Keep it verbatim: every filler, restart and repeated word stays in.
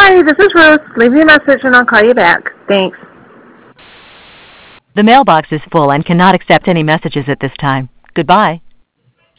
Hi, this is Ruth. Leave me a message and I'll call you back. Thanks. The mailbox is full and cannot accept any messages at this time. Goodbye.